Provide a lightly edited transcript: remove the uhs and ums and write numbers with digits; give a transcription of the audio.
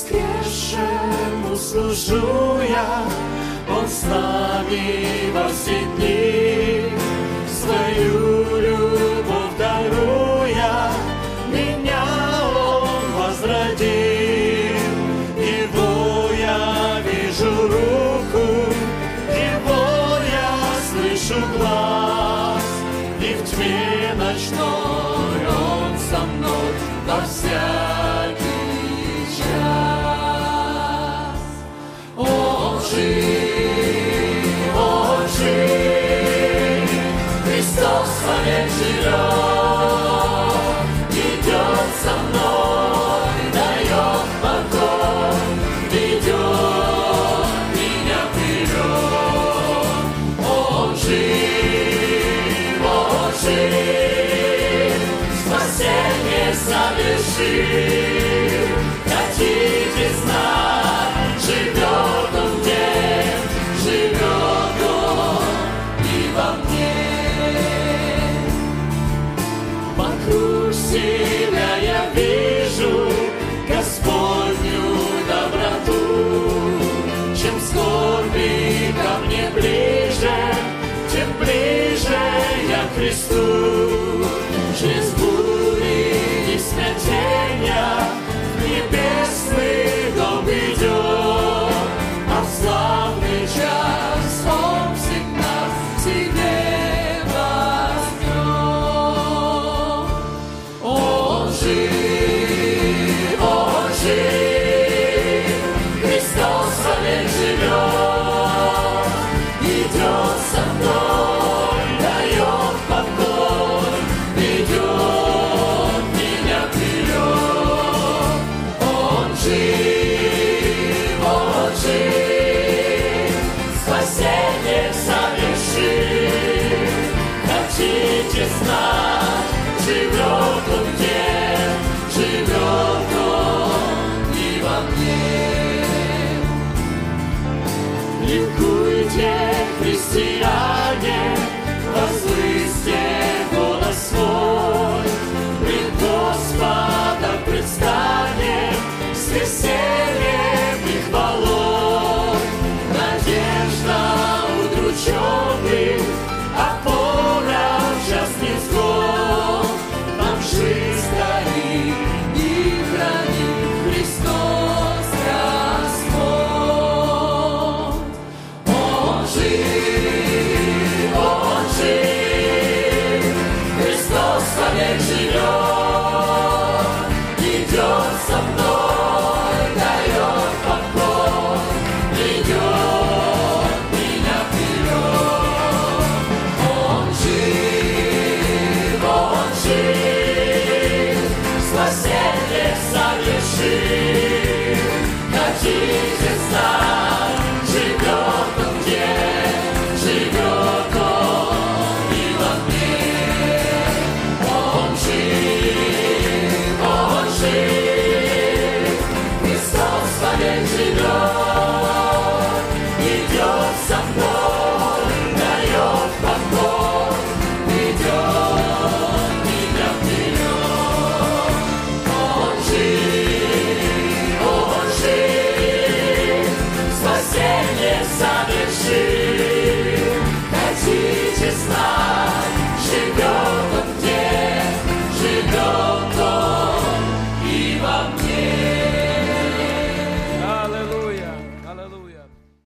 воскресшему служу я, Он с нами во все дни. Свою любовь даруя, меня Он возродил. Его я вижу руку, Его я слышу глаз, и в тьме ночной Он со мной во всякий час. Он жив, Христос вовек живет, идет со мной, дает покой, ведет меня вперед. Он жив, спасение совершил. Хотите знать, живет Он где, живет Он и во мне. Вокруг себя я вижу Господню доброту. Чем скорби ко мне ближе, тем ближе я к Христу. Через бури и смятения в небесный дом идет, а в славный час Он всегда себе возьмет. Он жив, Христос вовек живет, идет со мной, дает покой, ведет меня вперед. Он жив, спасение совершил. Хотите знать, живет Он где, живет Он и во мне. Ликуйте, христиане, возвысьте голос свой, пред Господом предстанем с весельем и хвалой. Надежда удрученных, опора в час невзгод, нам жизнь дарит и хранит Христос Господь. Он жив, Христос вовек живет, идет со мной, дает покой, ведет меня вперед. Он жив, спасение совершил. Хотите знать, живет Он где, живет Он и во мне. Он жив, Христос вовек живет, идет со мной, дает покой, ведет меня вперед. Он жив, спасение совершил. Хотите знать, живет Он где, живет Он и во мне.